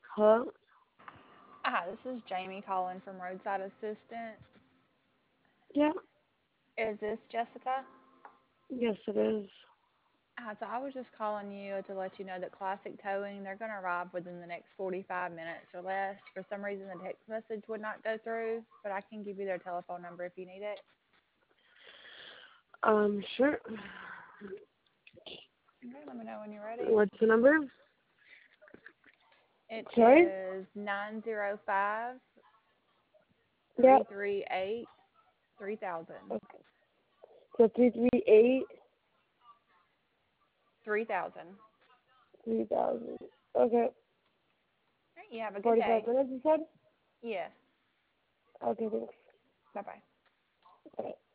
Hello? Hi, this is Jamie calling from Roadside Assistance. Yeah. Is this Jessica? Yes, it is. Hi, so I was just calling you to let you know that Classic Towing, they're going to arrive within the next 45 minutes or less. For some reason, the text message would not go through, but I can give you their telephone number if you need it. Sure. Okay, let me know when you're ready. What's the number? It Sorry? is 905 Yeah. 338 3000. Okay. So 338 3000. 3000. Okay. You have a good 45 day. minutes, you said? Yes. Okay, thanks. Bye bye. Bye.